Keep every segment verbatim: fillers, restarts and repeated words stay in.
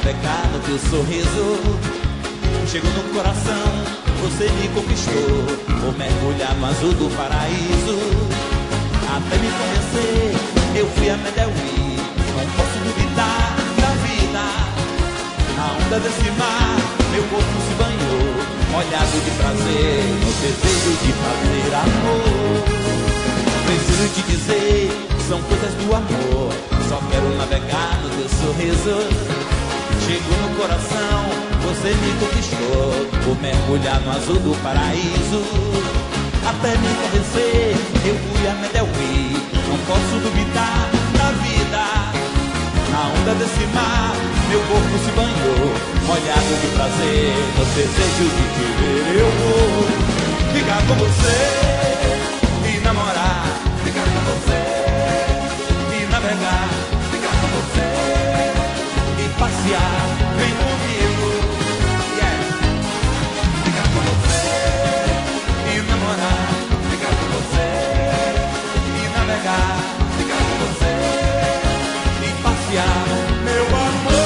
navegar no teu sorriso. Chegou no coração, você me conquistou. Vou mergulhar no azul do paraíso. Até me conhecer, eu fui a Medellín. Não posso duvidar da vida. Na onda desse mar, meu corpo se banhou, molhado de prazer, no desejo de fazer amor. Preciso te dizer, são coisas do amor. Só quero navegar no teu sorriso. Chegou no coração, você me conquistou. Vou mergulhar no azul do paraíso. Até me convencer, eu fui a Medellín. Não posso duvidar da vida. Na onda desse mar, meu corpo se banhou, molhado de prazer, no desejo de te ver. Eu vou ficar com você e namorar, ficar com você e navegar, ficar com você e passear. Vem comigo, yeah. Ficar com você e namorar, ficar com você e navegar, ficar com você e passear, meu amor.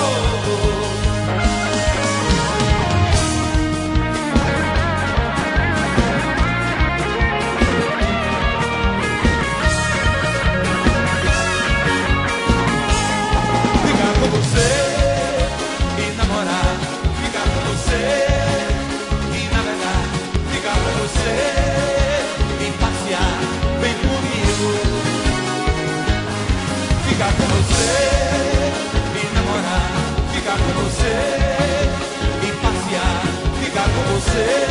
Ficar com você e namorar, ficar com você e navegar, ficar com você e passear, vem comigo. Ficar com você e namorar, ficar com você e passear, ficar com você